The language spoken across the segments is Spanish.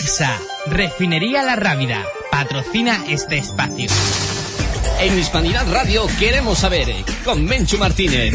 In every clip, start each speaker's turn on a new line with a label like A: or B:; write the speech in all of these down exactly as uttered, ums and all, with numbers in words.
A: Cepsa, Refinería La Rábida, patrocina este espacio.
B: En Hispanidad Radio queremos saber, con Menchu Martínez.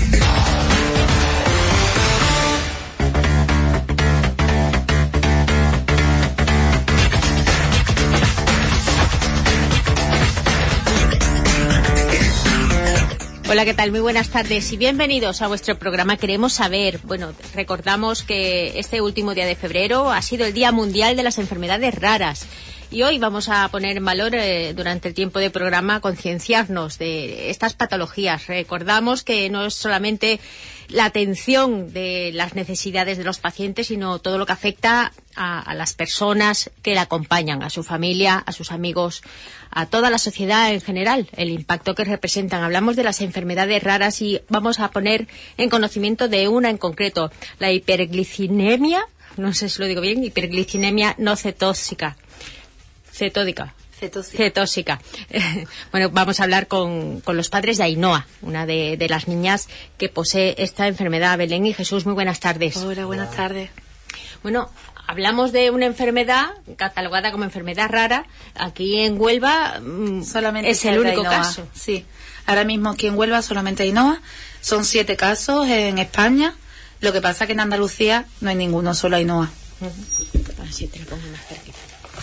C: Hola, ¿qué tal? Muy buenas tardes y bienvenidos a vuestro programa Queremos Saber. Bueno, recordamos que este último día de febrero ha sido el Día Mundial de las Enfermedades Raras. Y hoy vamos a poner en valor, eh, durante el tiempo de programa, concienciarnos de estas patologías. Recordamos que no es solamente la atención de las necesidades de los pacientes, sino todo lo que afecta a, a las personas que la acompañan, a su familia, a sus amigos, a toda la sociedad en general, el impacto que representan. Hablamos de las enfermedades raras y vamos a poner en conocimiento de una en concreto, la hiperglicidemia, no sé si lo digo bien, hiperglicidemia no cetóxica. Cetódica.
D: Cetóxica.
C: Cetóxica. Bueno, vamos a hablar con, con los padres de Ainhoa, una de, de las niñas que posee esta enfermedad. Belén y Jesús, muy buenas tardes.
D: Hola, buenas tardes.
C: Bueno, hablamos de una enfermedad catalogada como enfermedad rara. Aquí en Huelva solamente es el único caso.
D: Sí, ahora mismo aquí en Huelva solamente Ainhoa. Son siete casos en España. Lo que pasa que en Andalucía no hay ninguno, solo Ainhoa.
C: Uh-huh. Así te lo pongo más cerquita.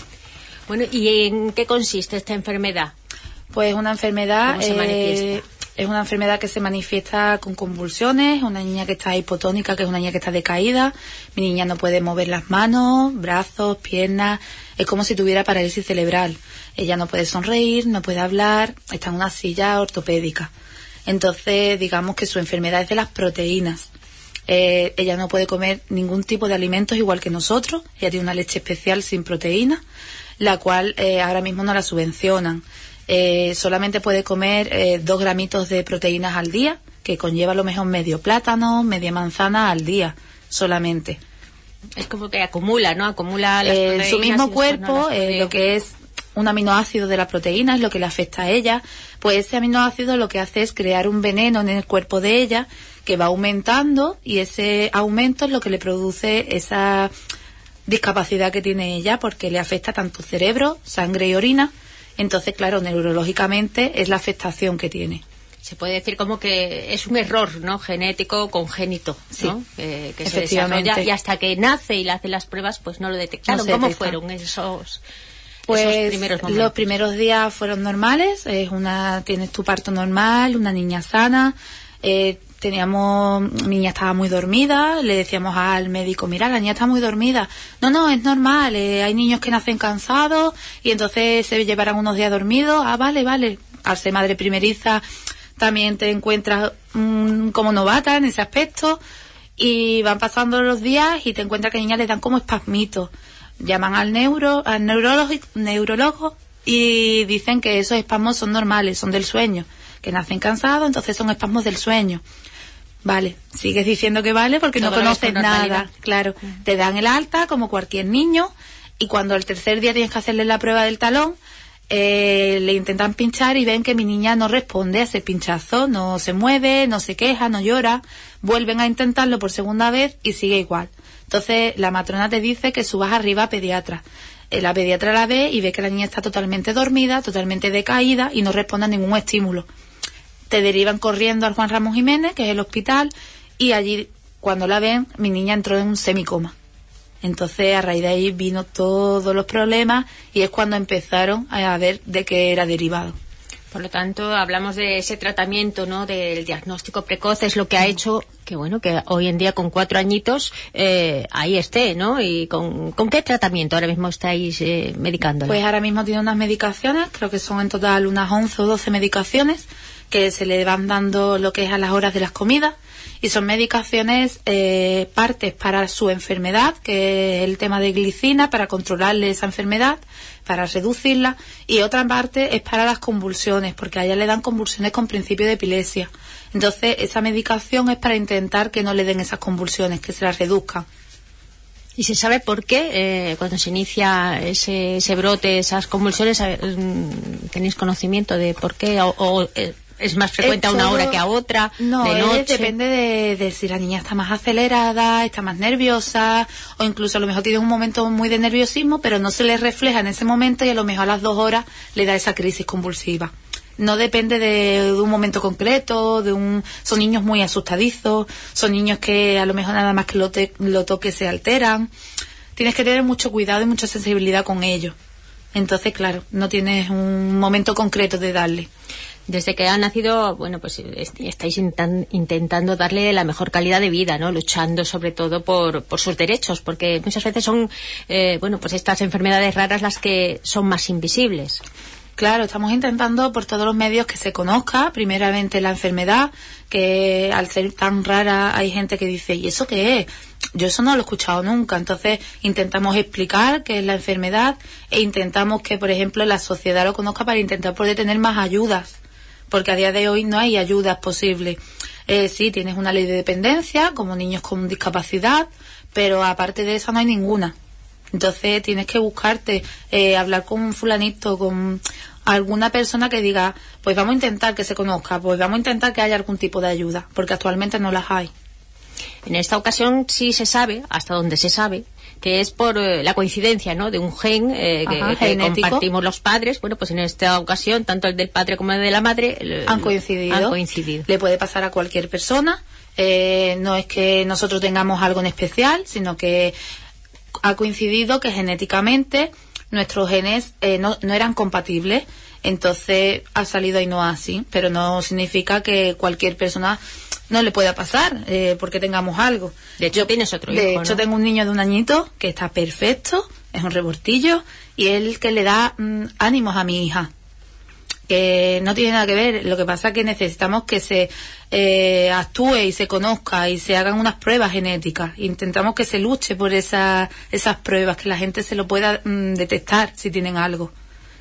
C: Bueno, ¿y en qué consiste esta enfermedad?
D: Pues una enfermedad...
C: ¿Cómo se manifiesta?
D: Eh, es una enfermedad que se manifiesta con convulsiones, una niña que está hipotónica, que es una niña que está decaída. Mi niña no puede mover las manos, brazos, piernas, es como si tuviera parálisis cerebral. Ella no puede sonreír, no puede hablar, está en una silla ortopédica. Entonces, digamos que su enfermedad es de las proteínas. Eh, ella no puede comer ningún tipo de alimentos igual que nosotros. Ella tiene una leche especial sin proteínas, la cual eh, ahora mismo no la subvencionan. Eh, solamente puede comer eh, dos gramitos de proteínas al día, que conlleva a lo mejor medio plátano, media manzana al día, solamente.
C: Es como que acumula, ¿no? Acumula las
D: eh,
C: proteínas.
D: Su mismo cuerpo,
C: no
D: eh, lo que es un aminoácido de la proteína, es lo que le afecta a ella. Pues ese aminoácido lo que hace es crear un veneno en el cuerpo de ella, que va aumentando, y ese aumento es lo que le produce esa discapacidad que tiene ella, porque le afecta tanto cerebro, sangre y orina. Entonces, claro, neurológicamente es la afectación que tiene.
C: Se puede decir como que es un error, ¿no? Genético congénito, ¿no?
D: Sí,
C: que, que se desarrolla y hasta que nace y le hace las pruebas, pues no lo detectaron.
D: No
C: ¿Cómo
D: detecta.
C: fueron esos,
D: pues,
C: esos primeros momentos?
D: Los primeros días fueron normales. Es una, tienes tu parto normal, una niña sana. Eh, teníamos, mi niña estaba muy dormida, le decíamos al médico, mira, la niña está muy dormida. No, no, es normal, eh, hay niños que nacen cansados y entonces se llevarán unos días dormidos. Ah, vale, vale. Al ser madre primeriza también te encuentras mmm, como novata en ese aspecto, y van pasando los días y te encuentras que a niñas les dan como espasmitos. Llaman al neuro, al neurólogo, neurólogo y dicen que esos espasmos son normales, son del sueño, que nacen cansados, entonces son espasmos del sueño. Vale, sigues diciendo que vale porque
C: Todo
D: no conoces nada, claro. Mm. Te dan el alta como cualquier niño, y cuando el tercer día tienes que hacerle la prueba del talón, eh, le intentan pinchar y ven que mi niña no responde a ese pinchazo, no se mueve, no se queja, no llora. Vuelven a intentarlo por segunda vez y sigue igual. Entonces la matrona te dice que subas arriba a pediatra. Eh, la pediatra la ve y ve que la niña está totalmente dormida, totalmente decaída y no responde a ningún estímulo. Te derivan corriendo al Juan Ramón Jiménez, que es el hospital, y allí, cuando la ven, mi niña entró en un semicoma. Entonces, a raíz de ahí vino todos los problemas y es cuando empezaron a ver de qué era derivado.
C: Por lo tanto, hablamos de ese tratamiento, ¿no? Del diagnóstico precoz, es lo que ha hecho que, bueno, que hoy en día con cuatro añitos eh, ahí esté, ¿no? ¿Y con, con qué tratamiento ahora mismo estáis eh, medicándola?
D: Pues ahora mismo tiene unas medicaciones, creo que son en total unas once o doce medicaciones, que se le van dando lo que es a las horas de las comidas, y son medicaciones, eh, partes para su enfermedad, que es el tema de glicina, para controlarle esa enfermedad, para reducirla, y otra parte es para las convulsiones, porque a ella le dan convulsiones con principio de epilepsia. Entonces, esa medicación es para intentar que no le den esas convulsiones, que se las reduzcan.
C: ¿Y se sabe por qué eh, cuando se inicia ese, ese brote, esas convulsiones, eh, tenéis conocimiento de por qué o, o eh, ¿Es más frecuente a una
D: todo,
C: hora que a otra?
D: No,
C: de noche?
D: Es, depende de, de si la niña está más acelerada, está más nerviosa, o incluso a lo mejor tiene un momento muy de nerviosismo, pero no se le refleja en ese momento y a lo mejor a las dos horas le da esa crisis convulsiva. No depende de, de un momento concreto, de un, son niños muy asustadizos, son niños que a lo mejor nada más que lo, te, lo toque se alteran. Tienes que tener mucho cuidado y mucha sensibilidad con ellos. Entonces, claro, no tienes un momento concreto de darle.
C: Desde que ha nacido, bueno, pues estáis intan, intentando darle la mejor calidad de vida, ¿no? Luchando sobre todo por, por sus derechos, porque muchas veces son, eh, bueno, pues estas enfermedades raras las que son más invisibles.
D: Claro, estamos intentando por todos los medios que se conozca, primeramente la enfermedad, que al ser tan rara hay gente que dice, ¿y eso qué es? Yo eso no lo he escuchado nunca. Entonces intentamos explicar qué es la enfermedad e intentamos que, por ejemplo, la sociedad lo conozca para intentar poder tener más ayudas. Porque a día de hoy no hay ayudas posibles. Eh, sí, tienes una ley de dependencia, como niños con discapacidad, pero aparte de eso no hay ninguna. Entonces tienes que buscarte, eh, hablar con un fulanito, con alguna persona que diga, pues vamos a intentar que se conozca, pues vamos a intentar que haya algún tipo de ayuda, porque actualmente no las hay.
C: En esta ocasión sí se sabe, hasta donde se sabe, que es por eh, la coincidencia, ¿no?, de un gen eh,
D: Ajá,
C: que, que
D: genético.
C: compartimos los padres. Bueno, pues en esta ocasión, tanto el del padre como el de la madre eh,
D: Han coincidido.
C: han coincidido.
D: Le puede pasar a cualquier persona. Eh, no es que nosotros tengamos algo en especial, sino que ha coincidido que genéticamente nuestros genes eh, no, no eran compatibles. Entonces ha salido ahí no así, pero no significa que cualquier persona no le pueda pasar eh, porque tengamos algo.
C: De hecho, tienes otro
D: de
C: hijo,
D: hecho,
C: ¿no?
D: tengo un niño de un añito que está perfecto, es un rebortillo, y es el que le da mmm, ánimos a mi hija. Que no tiene nada que ver, lo que pasa es que necesitamos que se eh, actúe y se conozca y se hagan unas pruebas genéticas. Intentamos que se luche por esa, esas pruebas, que la gente se lo pueda mmm, detectar si tienen algo.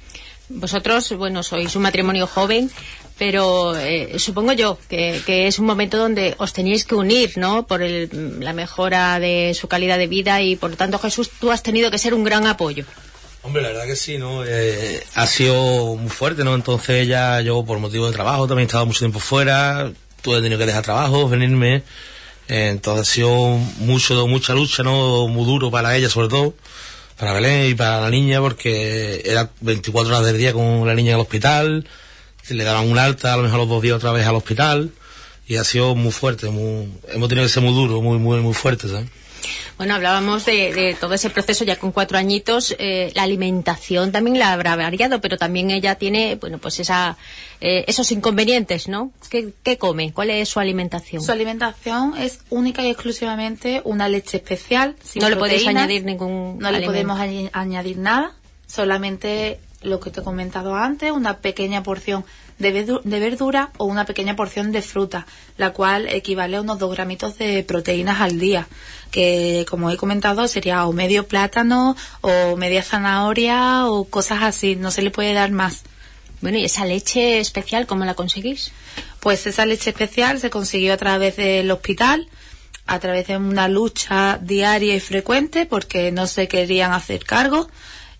C: Vosotros, bueno, sois un matrimonio joven, pero eh, supongo yo que, que es un momento donde os tenéis que unir, ¿no?, por el, la mejora de su calidad de vida, y por lo tanto, Jesús, tú has tenido que ser un gran apoyo.
E: Hombre, la verdad que sí, ¿no? Eh, ha sido muy fuerte, ¿no? Entonces ya yo, por motivo de trabajo, también he estado mucho tiempo fuera, tuve tenido que dejar trabajo, venirme, eh, entonces ha sido mucho, mucha lucha, ¿no?, muy duro para ella sobre todo, para Belén y para la niña, porque era veinticuatro horas del día con la niña en el hospital, le daban un alta a lo mejor los dos días otra vez al hospital, y ha sido muy fuerte, muy, hemos tenido que ser muy duros, muy, muy, muy fuertes, ¿sabes?
C: Bueno, hablábamos de, de todo ese proceso ya con cuatro añitos. Eh, la alimentación también la habrá variado, pero también ella tiene, bueno, pues esa, eh, esos inconvenientes, ¿no? ¿Qué, ¿Qué come? ¿Cuál es su alimentación?
D: Su alimentación es única y exclusivamente una leche especial. Sin
C: no le podéis
D: proteínas,
C: añadir ningún
D: No le
C: alimento.
D: podemos añ- añadir nada, solamente lo que te he comentado antes, una pequeña porción de, verdu- de verdura o una pequeña porción de fruta, la cual equivale a unos dos gramitos de proteínas al día, que como he comentado sería o medio plátano o media zanahoria o cosas así, no se le puede dar más.
C: Bueno, ¿y esa leche especial cómo la conseguís?
D: Pues esa leche especial se consiguió a través del hospital, a través de una lucha diaria y frecuente, porque no se querían hacer cargo.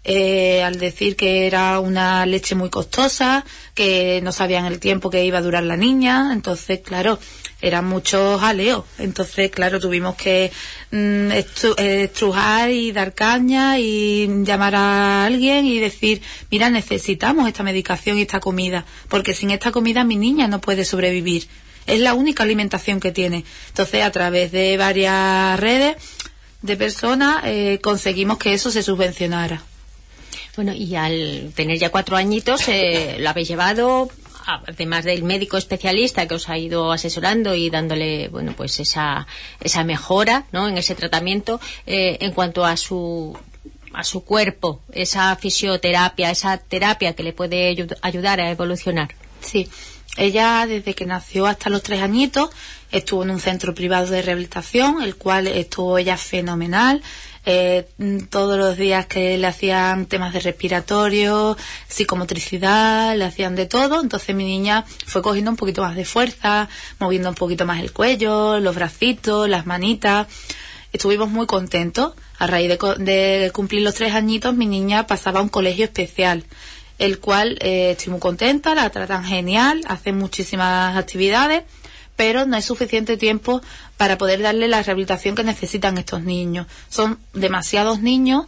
D: Eh, al decir que era una leche muy costosa, que no sabían el tiempo que iba a durar la niña, entonces claro, eran muchos jaleos, entonces claro, tuvimos que mm, estru- eh, estrujar y dar caña y llamar a alguien y decir, mira, necesitamos esta medicación y esta comida, porque sin esta comida mi niña no puede sobrevivir, es la única alimentación que tiene. Entonces a través de varias redes de personas eh, conseguimos que eso se subvencionara.
C: Bueno, y al tener ya cuatro añitos, eh, lo habéis llevado, además del médico especialista que os ha ido asesorando y dándole, bueno, pues esa esa mejora, ¿no?, en ese tratamiento, eh, en cuanto a su a su cuerpo, esa fisioterapia, esa terapia que le puede ayud- ayudar a evolucionar.
D: Sí, ella desde que nació hasta los tres añitos estuvo en un centro privado de rehabilitación, el cual estuvo ella fenomenal. Eh, todos los días que le hacían temas de respiratorio, psicomotricidad, le hacían de todo, entonces mi niña fue cogiendo un poquito más de fuerza, moviendo un poquito más el cuello, los bracitos, las manitas. Estuvimos muy contentos. A raíz de, de cumplir los tres añitos, mi niña pasaba a un colegio especial. el cual eh, estoy muy contenta, la tratan genial, hacen muchísimas actividades, pero no hay suficiente tiempo para poder darle la rehabilitación que necesitan estos niños. Son demasiados niños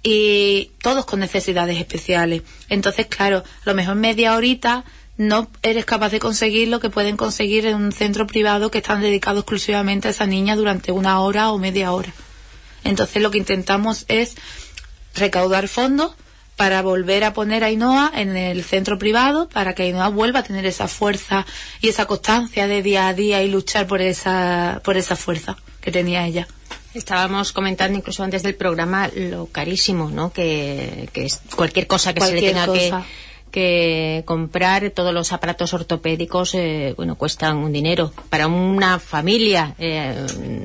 D: y todos con necesidades especiales. Entonces, claro, a lo mejor media horita no eres capaz de conseguir lo que pueden conseguir en un centro privado que están dedicados exclusivamente a esa niña durante una hora o media hora. Entonces, lo que intentamos es recaudar fondos para volver a poner a Ainhoa en el centro privado, para que Ainhoa vuelva a tener esa fuerza y esa constancia de día a día y luchar por esa por esa fuerza que tenía ella.
C: Estábamos comentando incluso antes del programa lo carísimo, ¿no? Que, que es cualquier cosa que
D: cualquier
C: se le tenga
D: cosa.
C: que que comprar, todos los aparatos ortopédicos, eh, bueno, cuestan un dinero. Para una familia eh,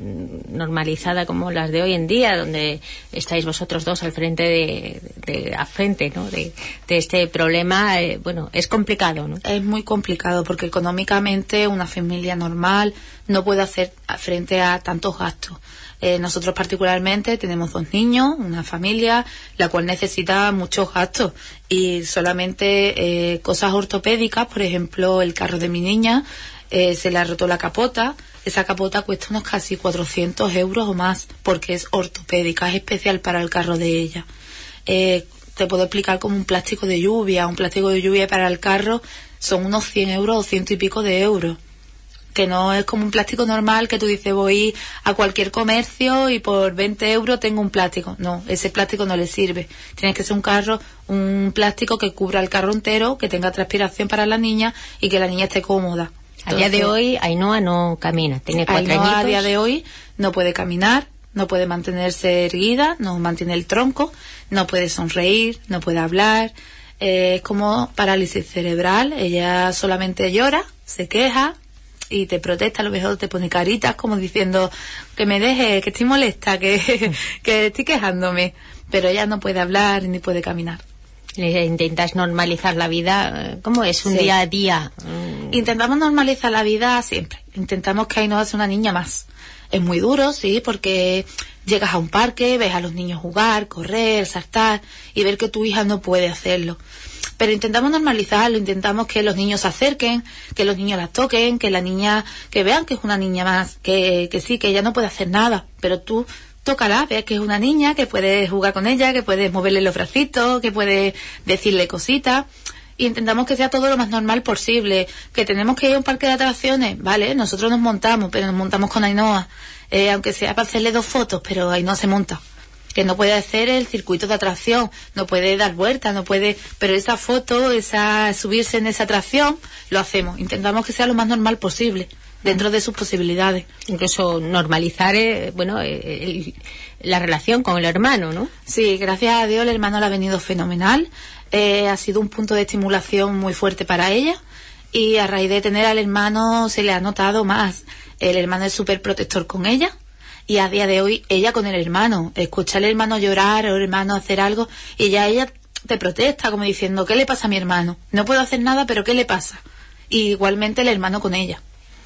C: normalizada como las de hoy en día, donde estáis vosotros dos al frente de, de a frente, ¿no? de, de este problema, eh, bueno, es complicado, ¿no?
D: Es muy complicado porque económicamente una familia normal no puede hacer frente a tantos gastos. Eh, nosotros particularmente tenemos dos niños, una familia, la cual necesita muchos gastos y solamente eh, cosas ortopédicas, por ejemplo, el carro de mi niña eh, se le ha roto la capota. Esa capota cuesta unos casi cuatrocientos euros o más porque es ortopédica, es especial para el carro de ella. Eh, te puedo explicar como un plástico de lluvia, un plástico de lluvia para el carro son unos cien euros o ciento y pico de euros. Que no es como un plástico normal que tú dices voy a cualquier comercio y por veinte euros tengo un plástico. No, ese plástico no le sirve. Tiene que ser un carro, un plástico que cubra el carro entero, que tenga transpiración para la niña y que la niña esté cómoda.
C: A día de hoy Ainhoa no camina, tiene cuatro añitos.
D: Ainhoa a día de hoy no puede caminar, no puede mantenerse erguida, no mantiene el tronco, no puede sonreír, no puede hablar. Eh, es como parálisis cerebral. Ella solamente llora, se queja y te protesta, a lo mejor te pone caritas como diciendo que me deje, que estoy molesta, que, que estoy quejándome, pero ella no puede hablar ni puede caminar.
C: Le intentas normalizar la vida, ¿cómo es un
D: Sí.
C: día a día?
D: Intentamos normalizar la vida siempre, intentamos que Ainhoa sea una niña más. Es muy duro, sí, porque llegas a un parque, ves a los niños jugar, correr, saltar y ver que tu hija no puede hacerlo. Pero intentamos normalizarlo, intentamos que los niños se acerquen, que los niños la toquen, que la niña, que vean que es una niña más, que, que sí, que ella no puede hacer nada, pero tú tócala, ves que es una niña, que puedes jugar con ella, que puedes moverle los bracitos, que puedes decirle cositas. Y intentamos que sea todo lo más normal posible. Que tenemos que ir a un parque de atracciones, vale, nosotros nos montamos, pero nos montamos con Ainhoa, eh, aunque sea para hacerle dos fotos, pero Ainhoa se monta. Que no puede hacer el circuito de atracción, no puede dar vueltas, no puede, pero esa foto, esa subirse en esa atracción, lo hacemos. Intentamos que sea lo más normal posible, dentro de sus posibilidades.
C: Incluso normalizar, eh, bueno, eh, el, la relación con el hermano, ¿no?
D: Sí, gracias a Dios el hermano le ha venido fenomenal. Eh, ha sido un punto de estimulación muy fuerte para ella y a raíz de tener al hermano se le ha notado más. El hermano es súper protector con ella. Y a día de hoy, ella con el hermano, escucha al hermano llorar o el hermano hacer algo, y ya ella te protesta, como diciendo, ¿qué le pasa a mi hermano? No puedo hacer nada, pero ¿qué le pasa? Y igualmente el hermano con ella.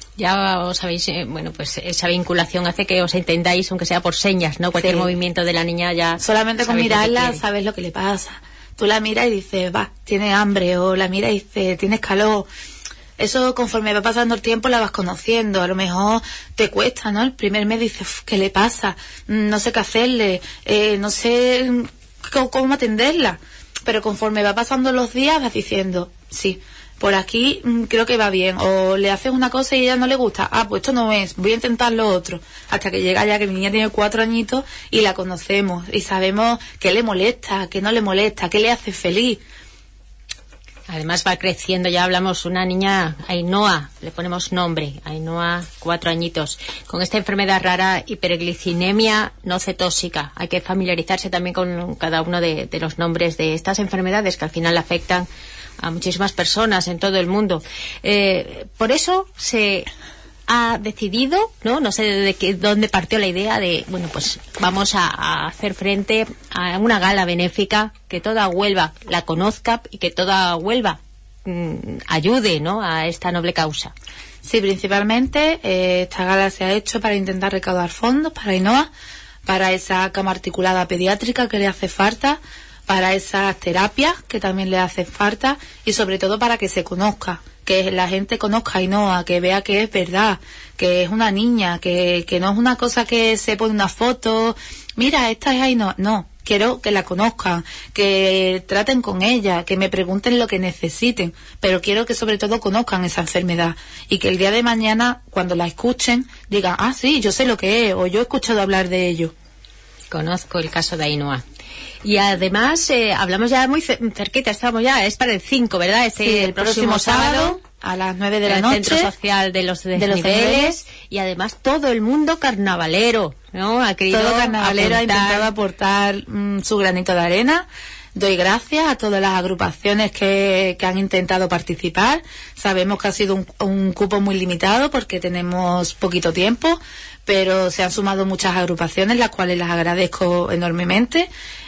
C: Ya os sabéis, eh, bueno, pues esa vinculación hace que os entendáis, aunque sea por señas, ¿no? Cualquier
D: Sí.
C: movimiento de la niña ya...
D: Solamente con
C: sabéis lo que
D: mirarla
C: quiere.
D: sabes lo que le pasa. Tú la miras y dices, va, tiene hambre, o la miras y dices, tienes calor. Eso conforme va pasando el tiempo la vas conociendo, a lo mejor te cuesta, ¿no? El primer mes dices, "Uf, ¿qué le pasa? No sé qué hacerle, eh, no sé cómo, cómo atenderla". Pero conforme va pasando los días vas diciendo, sí, por aquí mm, creo que va bien, o le haces una cosa y a ella no le gusta, ah, pues esto no es, voy a intentar lo otro, hasta que llega ya que mi niña tiene cuatro añitos y la conocemos y sabemos qué le molesta, qué no le molesta, qué le hace feliz.
C: Además va creciendo, ya hablamos, una niña, Ainhoa, le ponemos nombre, Ainhoa, cuatro añitos, con esta enfermedad rara, hiperglicinemia no cetósica. Hay que familiarizarse también con cada uno de, de los nombres de estas enfermedades que al final afectan a muchísimas personas en todo el mundo. Eh, por eso se ha decidido, no no sé de qué, dónde partió la idea de, bueno, pues vamos a, a hacer frente a una gala benéfica, que toda Huelva la conozca y que toda Huelva mmm, ayude, ¿no?, a esta noble causa.
D: Sí, principalmente eh, esta gala se ha hecho para intentar recaudar fondos para Ainhoa, para esa cama articulada pediátrica que le hace falta, para esas terapias que también le hacen falta y sobre todo para que se conozca, que la gente conozca a Ainhoa, que vea que es verdad, que es una niña, que, que no es una cosa que se pone una foto, mira, esta es Ainhoa, no, quiero que la conozcan, que traten con ella, que me pregunten lo que necesiten, pero quiero que sobre todo conozcan esa enfermedad y que el día de mañana, cuando la escuchen, digan, ah, sí, yo sé lo que es, o yo he escuchado hablar de ello.
C: Conozco el caso de Ainhoa. Y además, eh, hablamos ya muy cerquita, estamos ya, es para el cinco, ¿verdad? Este,
D: Sí,
C: el próximo, próximo sábado,
D: a las nueve de la
C: el
D: noche.
C: Centro Social de los
D: de los
C: Desniveles, y además todo el mundo carnavalero, ¿no? Ha querido
D: Todo carnavalero
C: apuntar.
D: ha intentado aportar mmm, su granito de arena. Doy gracias a todas las agrupaciones que, que han intentado participar. Sabemos que ha sido un, un cupo muy limitado porque tenemos poquito tiempo, pero se han sumado muchas agrupaciones, las cuales las agradezco enormemente.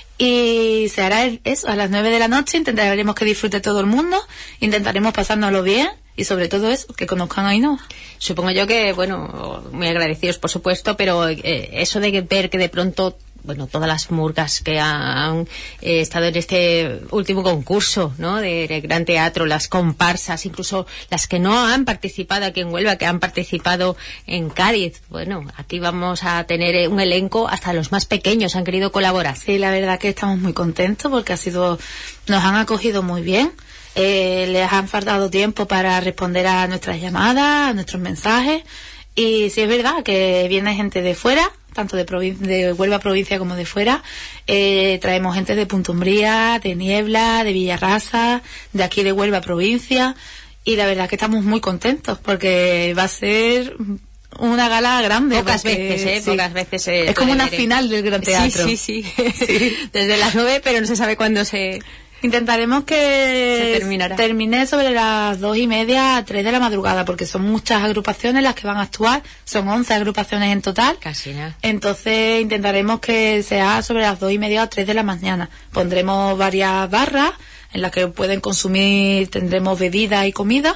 D: Y se hará eso a las nueve de la noche. Intentaremos que disfrute todo el mundo, intentaremos pasárnoslo bien y sobre todo eso, que conozcan a Ainhoa.
C: Supongo yo que, bueno, muy agradecidos por supuesto, pero eh, eso de ver que de pronto, bueno, todas las murgas que han eh, estado en este último concurso, ¿no?, de, de Gran Teatro, las comparsas, incluso las que no han participado aquí en Huelva, que han participado en Cádiz. Bueno, aquí vamos a tener un elenco, hasta los más pequeños han querido colaborar.
D: Sí, la verdad que estamos muy contentos porque ha sido, nos han acogido muy bien. Eh, les han faltado tiempo para responder a nuestras llamadas, a nuestros mensajes. Y sí es verdad que viene gente de fuera, tanto de, provin- de Huelva provincia como de fuera. Eh, traemos gente de Punta Umbría, de Niebla, de Villarrasa, de aquí de Huelva provincia. Y la verdad que estamos muy contentos porque va a ser una gala grande.
C: Pocas
D: porque,
C: veces, ¿eh?
D: Sí.
C: Pocas veces. Eh,
D: es como una
C: ver,
D: final del Gran Teatro.
C: Sí, sí, sí. sí. Desde las nueve, pero no se sabe cuándo se...
D: Intentaremos que
C: Se
D: termine sobre las dos y media a tres de la madrugada, porque son muchas agrupaciones las que van a actuar, son once agrupaciones en total.
C: Casi nada.
D: Entonces intentaremos que sea sobre las dos y media a tres de la mañana. Pondremos varias barras en las que pueden consumir, tendremos bebida y comida,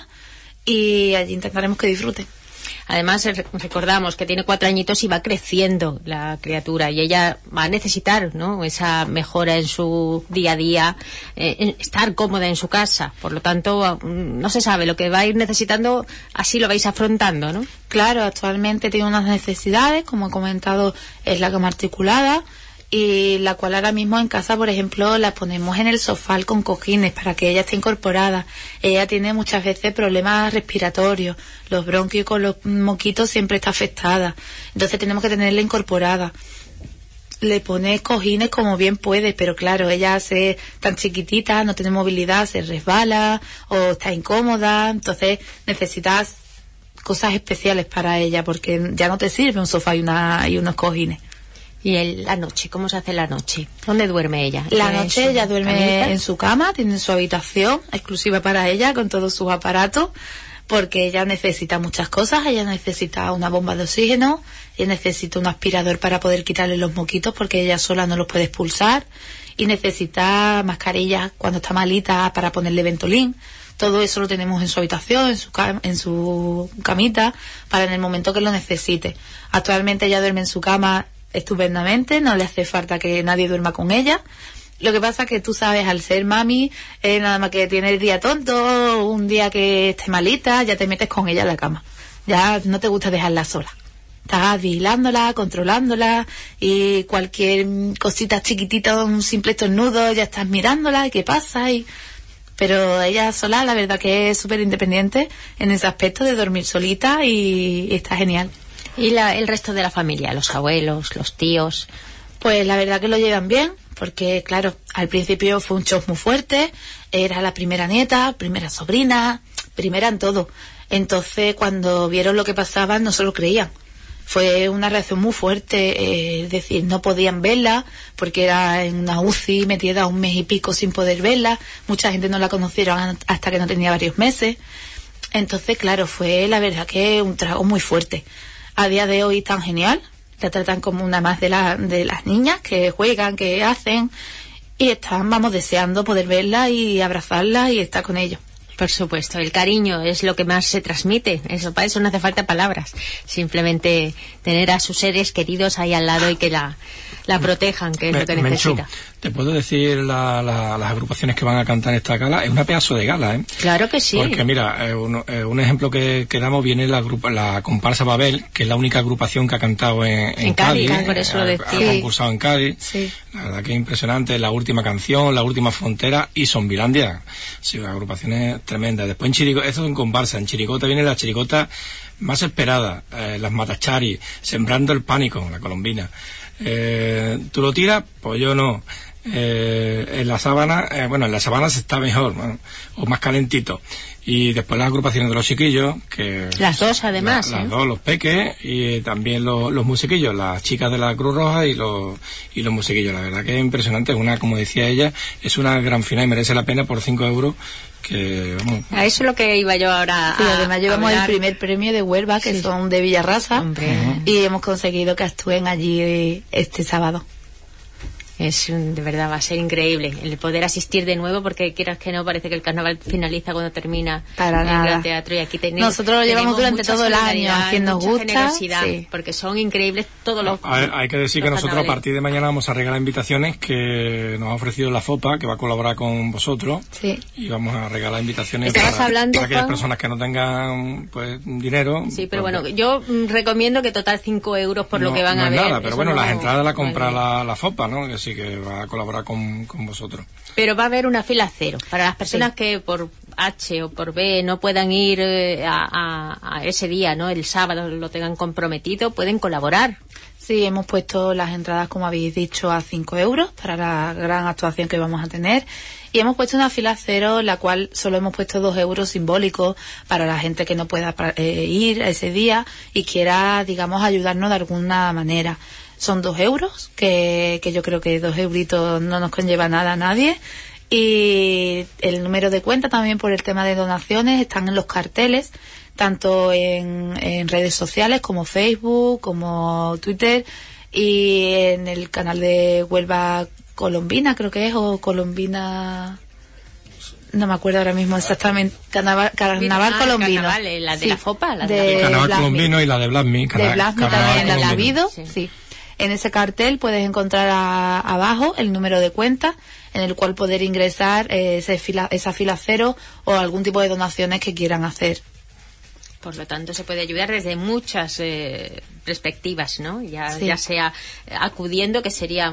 D: y allí intentaremos que disfruten.
C: Además, recordamos que tiene cuatro añitos y va creciendo la criatura y ella va a necesitar, ¿no?, esa mejora en su día a día, eh, estar cómoda en su casa. Por lo tanto, no se sabe lo que va a ir necesitando, así lo vais afrontando, ¿no?
D: Claro, actualmente tiene unas necesidades, como he comentado, es la cama articulada, y la cual ahora mismo en casa, por ejemplo, la ponemos en el sofá con cojines para que ella esté incorporada. Ella tiene muchas veces problemas respiratorios, los bronquios con los moquitos siempre está afectada, entonces tenemos que tenerla incorporada. Le pones cojines como bien puedes, pero claro, ella es tan chiquitita, no tiene movilidad, se resbala o está incómoda, entonces necesitas cosas especiales para ella porque ya no te sirve un sofá y, una, y unos cojines.
C: ¿Y el, la noche? ¿Cómo se hace la noche? ¿Dónde duerme ella?
D: La noche ella duerme
C: camita?
D: en su cama, tiene su habitación exclusiva para ella con todos sus aparatos, porque ella necesita muchas cosas. Ella necesita una bomba de oxígeno, ella necesita un aspirador para poder quitarle los moquitos porque ella sola no los puede expulsar, y necesita mascarillas cuando está malita para ponerle Ventolin. Todo eso lo tenemos en su habitación, en su, cam- en su camita, para en el momento que lo necesite. Actualmente ella duerme en su cama estupendamente, no le hace falta que nadie duerma con ella. Lo que pasa es que tú sabes, al ser mami, eh, nada más que tiene el día tonto, un día que esté malita, ya te metes con ella en la cama. Ya no te gusta dejarla sola. Estás vigilándola, controlándola, y cualquier cosita chiquitita, un simple estornudo, ya estás mirándola, ¿qué pasa? Y... pero ella sola, la verdad que es súper independiente en ese aspecto de dormir solita, y, y está genial.
C: ¿Y la, el resto de la familia? ¿Los abuelos, los tíos?
D: Pues la verdad que lo llevan bien, porque claro, al principio fue un shock muy fuerte, era la primera nieta, primera sobrina, primera en todo. Entonces cuando vieron lo que pasaba no se lo creían. Fue una reacción muy fuerte, eh, es decir, no podían verla porque era en una U C I metida un mes y pico sin poder verla. Mucha gente no la conocieron hasta que no tenía varios meses. Entonces claro, fue la verdad que un trago muy fuerte. A día de hoy tan genial, la tratan como una más de, la, de las niñas que juegan, que hacen, y están, vamos, deseando poder verla y abrazarla y estar con ellos.
C: Por supuesto, el cariño es lo que más se transmite. Eso, para eso no hace falta palabras. Simplemente tener a sus seres queridos ahí al lado y que la, la protejan, que es
F: Me,
C: lo que
F: Menchu,
C: necesita.
F: te puedo decir la, la, las agrupaciones que van a cantar en esta gala. Es una pedazo de gala, ¿eh?
C: Claro que sí.
F: Porque mira, eh, un, eh, un ejemplo que, que damos viene la, grupa, la comparsa Babel, que es la única agrupación que ha cantado en, en, en Cádiz.
C: Cádiz, por eso lo decía.
F: Ha, ha concursado en Cádiz.
C: Sí.
F: La verdad que es impresionante. La última canción, La Última Frontera y Zombilandia. Sí, agrupaciones tremendas. Después en Chiricota, eso es en comparsa. En Chiricota viene la chiricota más esperada, eh, las Matachari, Sembrando el Pánico, la colombina. Eh, ¿Tú lo tiras? Pues yo no. Eh, en la sábana, eh, bueno, en la sabana se está mejor, ¿no? O más calentito. Y después las agrupaciones de los chiquillos, que...
C: Las dos, además,
F: la,
C: ¿eh?
F: Las dos, los peques, y también los, los musiquillos, las chicas de la Cruz Roja y los, y los musiquillos. La verdad que es impresionante, es una, como decía ella, es una gran final y merece la pena por cinco euros. Que, vamos,
C: a eso es lo que iba yo ahora
D: sí,
C: a,
D: además llevamos
C: el
D: primer premio de Huelva, que sí. son de Villarrasa.
C: Hombre.
D: Uh-huh. Y hemos conseguido que actúen allí este sábado.
C: Es de verdad, va a ser increíble el poder asistir de nuevo, porque quieras que no, parece que el carnaval finaliza cuando termina
D: Para
C: el
D: nada.
C: Gran Teatro, y aquí tenemos,
D: nosotros lo llevamos durante todo el año, a quien nos
C: mucha
D: gusta,
C: generosidad,
D: sí.
C: porque son increíbles todos los
F: hay, hay que decir que nosotros a partir de mañana vamos a regalar invitaciones que nos ha ofrecido la FOPA, que va a colaborar con vosotros,
D: sí.
F: y vamos a regalar invitaciones
C: para,
D: hablando,
F: para aquellas
D: Juan?
F: personas que no tengan pues dinero.
C: Sí, pero
F: pues,
C: bueno, yo recomiendo que total cinco euros por
F: no,
C: lo que van
F: no
C: a
F: es
C: ver.
F: Nada, pero bueno,
C: no,
F: las entradas las compra
C: no,
F: la, la FOPA, ¿no? Que sí que va a colaborar Con, con vosotros.
C: Pero va a haber una fila cero para las personas sí. que por H o por B no puedan ir a, a, a ese día, ¿no? El sábado lo tengan comprometido, pueden colaborar.
D: Sí, hemos puesto las entradas, como habéis dicho, a cinco euros para la gran actuación que vamos a tener. Y hemos puesto una fila cero, la cual solo hemos puesto dos euros simbólicos para la gente que no pueda eh, ir ese día y quiera, digamos, ayudarnos de alguna manera. Son dos euros, que, que yo creo que dos euritos no nos conlleva nada a nadie. Y el número de cuenta también, por el tema de donaciones, están en los carteles, tanto en, en redes sociales como Facebook, como Twitter, y en el canal de Huelva Colombina, creo que es, o Colombina... No me acuerdo ahora mismo exactamente. Carnaval, carnaval
C: ah,
D: colombino.
C: Carnaval, la de
D: sí.
C: la FOPA. La
D: de,
C: de
F: Carnaval
D: Blasmi.
F: Colombino y la de Blasmi.
D: De Blasmi también la ha habido.
C: Sí.
D: sí. En ese cartel puedes encontrar a, abajo el número de cuenta en el cual poder ingresar eh, ese fila, esa fila cero o algún tipo de donaciones que quieran hacer.
C: Por lo tanto, se puede ayudar desde muchas eh, perspectivas, ¿no? Ya,
D: sí.
C: ya sea acudiendo, que sería,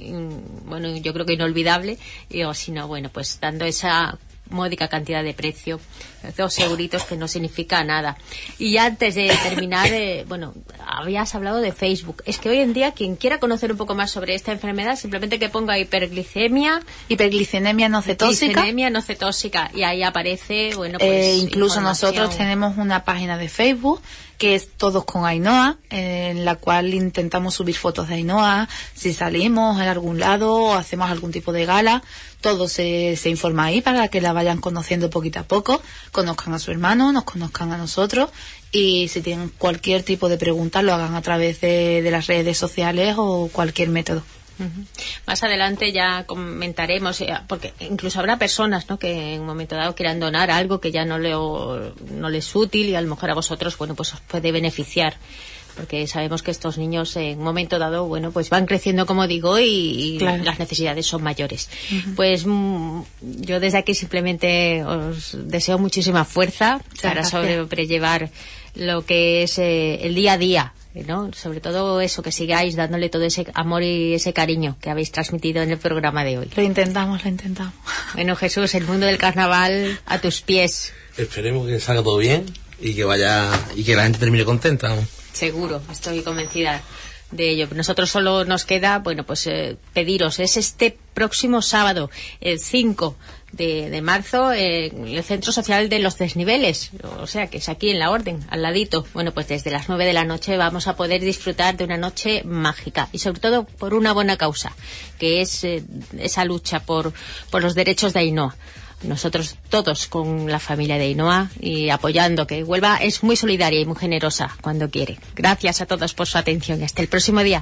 C: bueno, yo creo que inolvidable, y, o si no, bueno, pues dando esa módica cantidad de precio, dos euritos, que no significa nada. Y ya antes de terminar, eh, bueno, habías hablado de Facebook. Es que hoy en día, quien quiera conocer un poco más sobre esta enfermedad, simplemente que ponga hiperglicemia,
D: hiperglicenemia no cetóxica,
C: glicenemia no cetóxica, y ahí aparece, bueno, pues
D: eh, incluso
C: información.
D: Nosotros tenemos una página de Facebook que es Todos con Ainhoa, en la cual intentamos subir fotos de Ainhoa, si salimos en algún lado o hacemos algún tipo de gala, todo se, se informa ahí para que la vayan conociendo poquito a poco, conozcan a su hermano, nos conozcan a nosotros, y si tienen cualquier tipo de preguntas lo hagan a través de, de las redes sociales o cualquier método.
C: Uh-huh. Más adelante ya comentaremos, porque incluso habrá personas, ¿no?, que en un momento dado quieran donar algo que ya no, le, no les es útil, y a lo mejor a vosotros, bueno, pues os puede beneficiar, porque sabemos que estos niños en un momento dado, bueno, pues van creciendo, como digo, y, y
D: claro.
C: las necesidades son mayores.
D: Uh-huh.
C: Pues mm, yo desde aquí simplemente os deseo muchísima fuerza
D: Muchas
C: para
D: gracias.
C: sobrellevar lo que es eh, el día a día, ¿no? Sobre todo eso, que sigáis dándole todo ese amor y ese cariño que habéis transmitido en el programa de hoy.
D: Lo intentamos, lo intentamos.
C: Bueno, Jesús, el mundo del carnaval a tus pies.
E: Esperemos que salga todo bien y que vaya y que la gente termine contenta, ¿no?
C: Seguro, estoy convencida de ello. Nosotros solo nos queda, bueno, pues eh, pediros, es este próximo sábado, el cinco de, de marzo, eh, en el Centro Social de los Desniveles, o sea, que es aquí en la Orden, al ladito. Bueno, pues desde las nueve de la noche vamos a poder disfrutar de una noche mágica, y sobre todo por una buena causa, que es eh, esa lucha por, por los derechos de Ainhoa. Nosotros todos con la familia de Ainhoa y apoyando, que Huelva es muy solidaria y muy generosa cuando quiere. Gracias a todos por su atención y hasta el próximo día.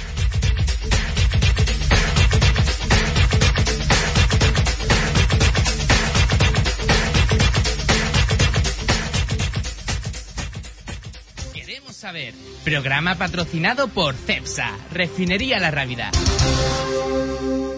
A: Queremos saber. Programa patrocinado por Cepsa, Refinería La Rábida.